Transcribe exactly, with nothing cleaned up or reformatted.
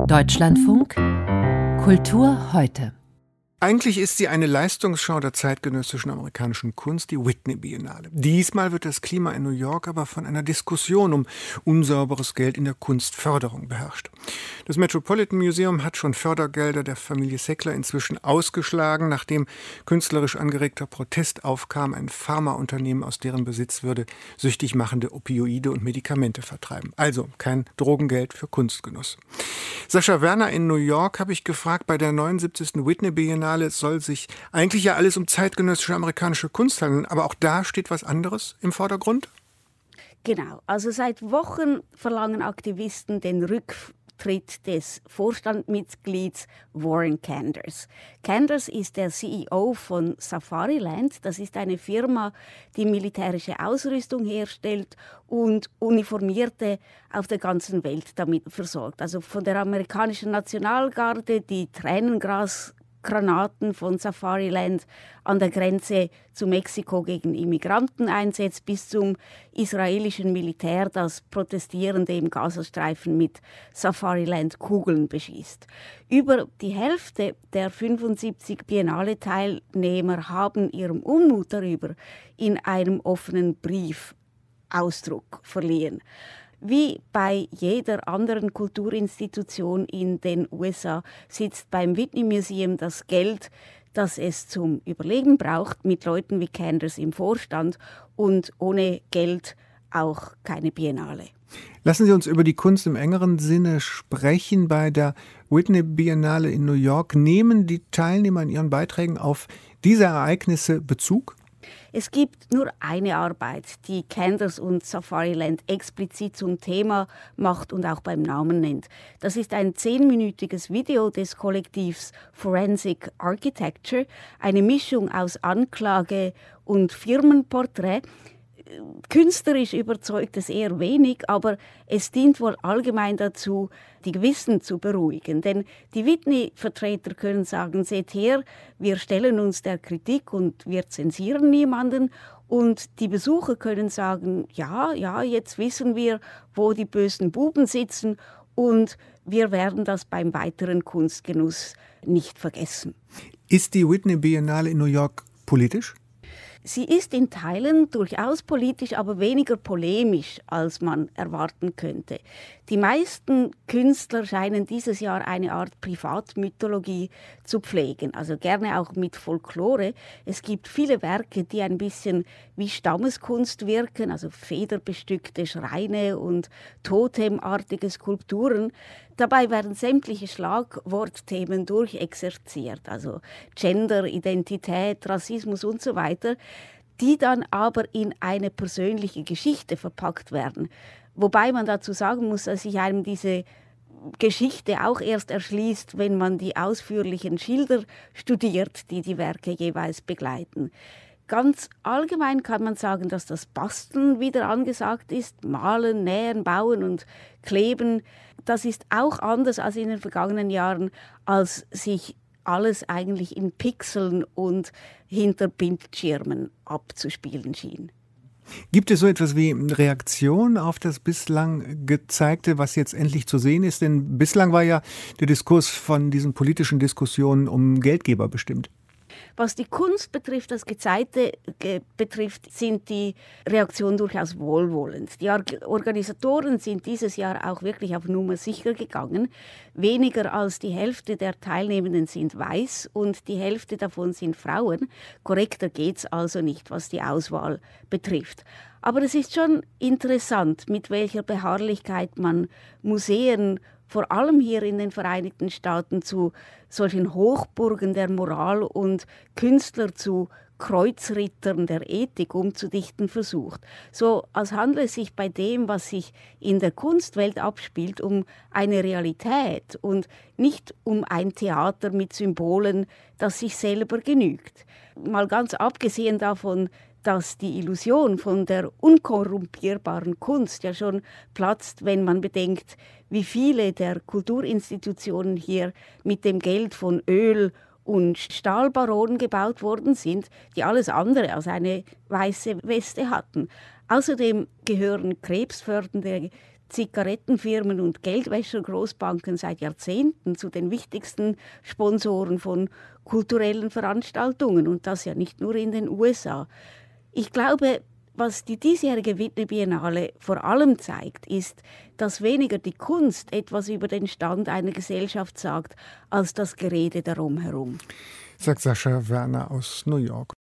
Deutschlandfunk Kultur heute. Eigentlich ist sie eine Leistungsschau der zeitgenössischen amerikanischen Kunst, die Whitney Biennale. Diesmal wird das Klima in New York aber von einer Diskussion um unsauberes Geld in der Kunstförderung beherrscht. Das Metropolitan Museum hat schon Fördergelder der Familie Sackler inzwischen ausgeschlagen, nachdem künstlerisch angeregter Protest aufkam, ein Pharmaunternehmen, aus deren Besitz würde süchtig machende Opioide und Medikamente vertreiben. Also kein Drogengeld für Kunstgenuss. Sascha Werner in New York habe ich gefragt, bei der neunundsiebzigsten Whitney Biennale es soll sich eigentlich ja alles um zeitgenössische amerikanische Kunst handeln, aber auch da steht was anderes im Vordergrund? Genau, also seit Wochen verlangen Aktivisten den Rücktritt des Vorstandsmitglieds Warren Kanders. Kanders ist der C E O von Safariland. Das ist eine Firma, die militärische Ausrüstung herstellt und Uniformierte auf der ganzen Welt damit versorgt. Also von der amerikanischen Nationalgarde, die Tränengras Granaten von Safariland an der Grenze zu Mexiko gegen Immigranten einsetzt, bis zum israelischen Militär, das Protestierende im Gazastreifen mit Safariland-Kugeln beschießt. Über die Hälfte der fünfundsiebzig Biennale-Teilnehmer haben ihrem Unmut darüber in einem offenen Brief Ausdruck verliehen. Wie bei jeder anderen Kulturinstitution in den U S A sitzt beim Whitney Museum das Geld, das es zum Überleben braucht, mit Leuten wie Kanders im Vorstand, und ohne Geld auch keine Biennale. Lassen Sie uns über die Kunst im engeren Sinne sprechen. Bei der Whitney Biennale in New York nehmen die Teilnehmer in ihren Beiträgen auf diese Ereignisse Bezug? Es gibt nur eine Arbeit, die Kanders und Safariland explizit zum Thema macht und auch beim Namen nennt. Das ist ein zehnminütiges Video des Kollektivs Forensic Architecture, eine Mischung aus Anklage und Firmenporträt. Künstlerisch überzeugt es eher wenig, aber es dient wohl allgemein dazu, die Gewissen zu beruhigen. Denn die Whitney-Vertreter können sagen, seht her, wir stellen uns der Kritik und wir zensieren niemanden. Und die Besucher können sagen, ja, ja, jetzt wissen wir, wo die bösen Buben sitzen, und wir werden das beim weiteren Kunstgenuss nicht vergessen. Ist die Whitney Biennale in New York politisch? Sie ist in Teilen durchaus politisch, aber weniger polemisch, als man erwarten könnte. Die meisten Künstler scheinen dieses Jahr eine Art Privatmythologie zu pflegen, also gerne auch mit Folklore. Es gibt viele Werke, die ein bisschen wie Stammeskunst wirken, also federbestückte Schreine und totemartige Skulpturen. Dabei werden sämtliche Schlagwortthemen durchexerziert, also Gender, Identität, Rassismus und so weiter, die dann aber in eine persönliche Geschichte verpackt werden. Wobei man dazu sagen muss, dass sich einem diese Geschichte auch erst erschließt, wenn man die ausführlichen Schilder studiert, die die Werke jeweils begleiten. Ganz allgemein kann man sagen, dass das Basteln wieder angesagt ist. Malen, nähen, bauen und kleben. Das ist auch anders als in den vergangenen Jahren, als sich alles eigentlich in Pixeln und hinter Bildschirmen abzuspielen schien. Gibt es so etwas wie Reaktion auf das bislang Gezeigte, was jetzt endlich zu sehen ist? Denn bislang war ja der Diskurs von diesen politischen Diskussionen um Geldgeber bestimmt. Was die Kunst betrifft, das Gezeigte ge- betrifft, sind die Reaktionen durchaus wohlwollend. Die Or- Organisatoren sind dieses Jahr auch wirklich auf Nummer sicher gegangen. Weniger als die Hälfte der Teilnehmenden sind weiß und die Hälfte davon sind Frauen. Korrekter geht's also nicht, was die Auswahl betrifft. Aber es ist schon interessant, mit welcher Beharrlichkeit man Museen, vor allem hier in den Vereinigten Staaten, zu solchen Hochburgen der Moral und Künstler zu Kreuzrittern der Ethik umzudichten versucht. So als handle es sich bei dem, was sich in der Kunstwelt abspielt, um eine Realität und nicht um ein Theater mit Symbolen, das sich selber genügt. Mal ganz abgesehen davon, dass die Illusion von der unkorrumpierbaren Kunst ja schon platzt, wenn man bedenkt, wie viele der Kulturinstitutionen hier mit dem Geld von Öl- und Stahlbaronen gebaut worden sind, die alles andere als eine weiße Weste hatten. Außerdem gehören krebsfördernde Zigarettenfirmen und Geldwäscher-Großbanken seit Jahrzehnten zu den wichtigsten Sponsoren von kulturellen Veranstaltungen und das ja nicht nur in den U S A. Ich glaube, was die diesjährige Whitney Biennale vor allem zeigt, ist, dass weniger die Kunst etwas über den Stand einer Gesellschaft sagt, als das Gerede darum herum. Sagt Sascha Werner aus New York.